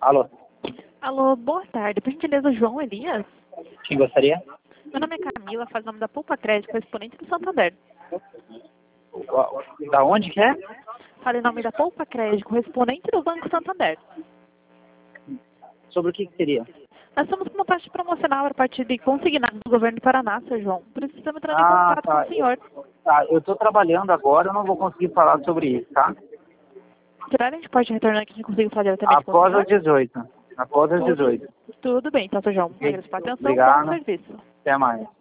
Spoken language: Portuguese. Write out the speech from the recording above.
Alô, Alô, boa tarde. Por gentileza, João Elias? quem gostaria? Meu nome é Camila, faz nome da Poupa Crédito, correspondente do Santander. Da onde que é? Fala em nome da Poupa Crédito, correspondente do Banco Santander. Sobre o que seria? Nós estamos com uma taxa promocional a partir de consignado do governo do Paraná, seu João. Por isso estamos entrando em contato com o senhor. Tá, eu estou trabalhando agora, eu não vou conseguir falar sobre isso, tá? Será que a gente pode retornar aqui e conseguir falar diretamente com o Após senhor? as 18. Após as 18. Tudo bem, então, seu João. Agradeço pela atenção, Obrigado. bom serviço. Até mais.